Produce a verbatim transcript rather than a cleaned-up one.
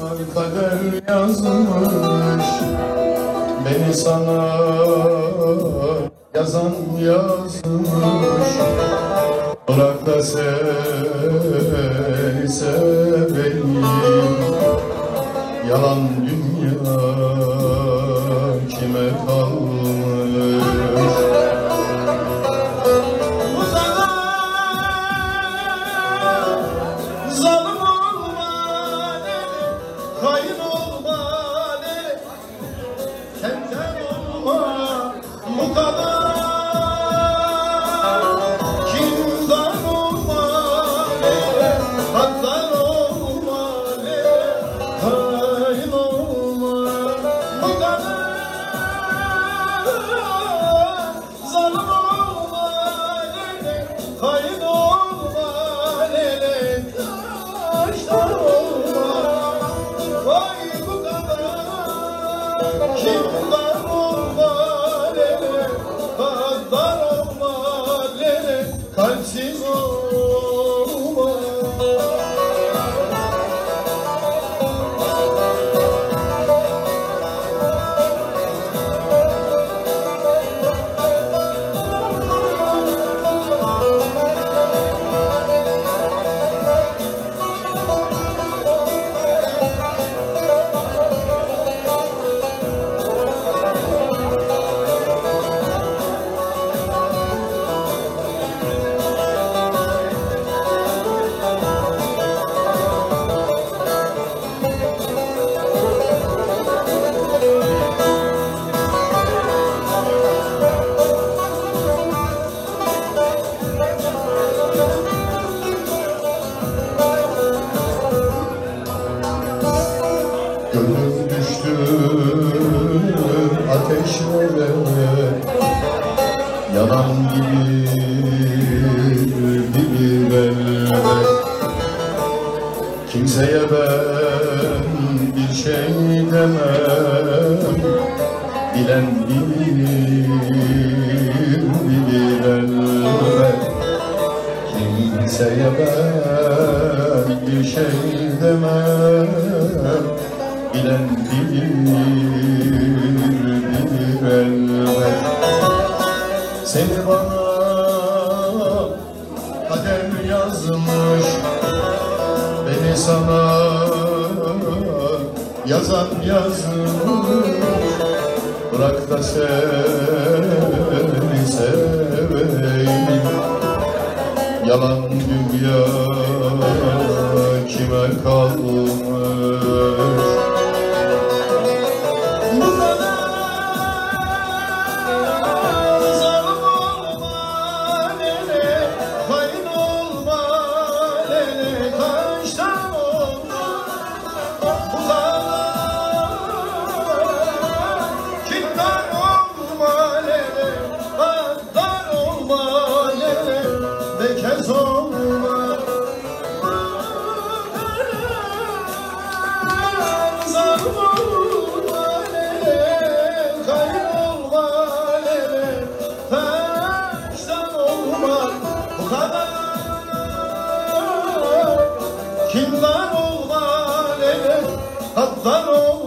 kader yazmış, beni sana yazan yazmış. Bırak da seni seveyim, yalan dünya kime kalmış? Zalim olma deli, kayın olma deli, tenten olma bu kadar. Kindar olma deli, haddar olma deli, kayın olma bu kadar. Zalim olma deli, kayın olma deli, taşlar olma, vay bu kadar. Kindar olma lele, gaddar olma lele, kalpsiz olma. Gönlüm düştü ateşlere, yanan gibi bir elbet. Kimseye ben bir şey demem, bilen bilir, bilir elbet. Kimseye ben bir şey demem, bilen bilir, bilir elbet. Seni bana kader yazmış, beni sana yazan yazmış. Bırak da seni seveyim, yalan dünya kime kalmış? Bekez olma, zalim olma lele, kayın olma lele, taştan olma bu kadar. Kindar olma lele, haddar olma.